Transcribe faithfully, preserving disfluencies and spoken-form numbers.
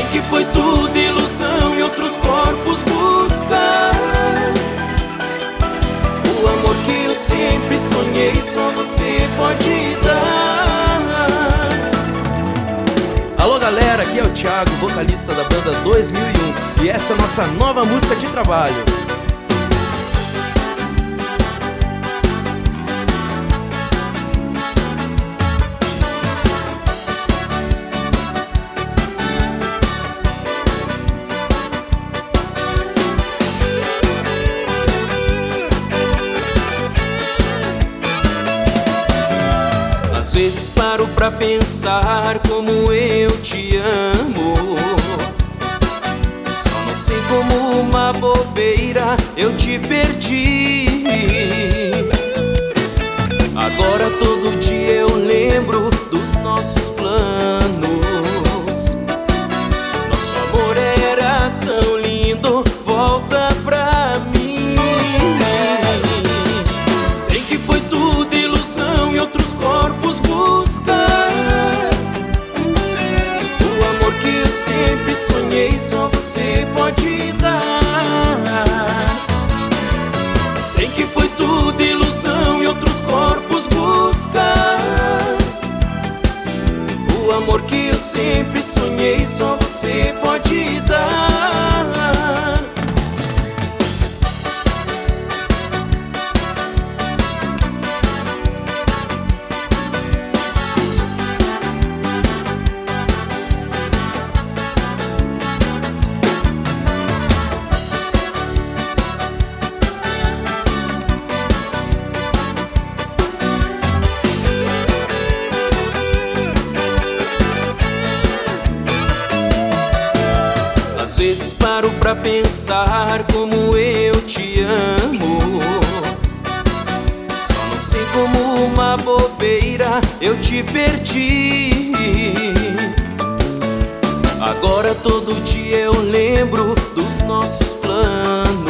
que foi tudo ilusão e outros corpos buscar. O amor que eu sempre sonhei só você pode dar. Alô galera, aqui é o Thiago, vocalista da banda dois mil e um, e essa é a nossa nova música de trabalho. Às vezes paro pra pensar como eu te amo. Só não sei como uma bobeira eu te perdi. Agora todo dia eu lembro dos nossos planos. Nosso amor era tão lindo, volta pra mim. Sei que foi tudo ilusão e outros corpos buscar. O amor que eu sempre sonhei só você pode dar. Sei que foi tudo ilusão e outros corpos buscar. O amor que eu sempre sonhei só você pode dar. Às vezes paro pra pensar como eu te amo. Só não sei como uma bobeira eu te perdi. Agora todo dia eu lembro dos nossos planos.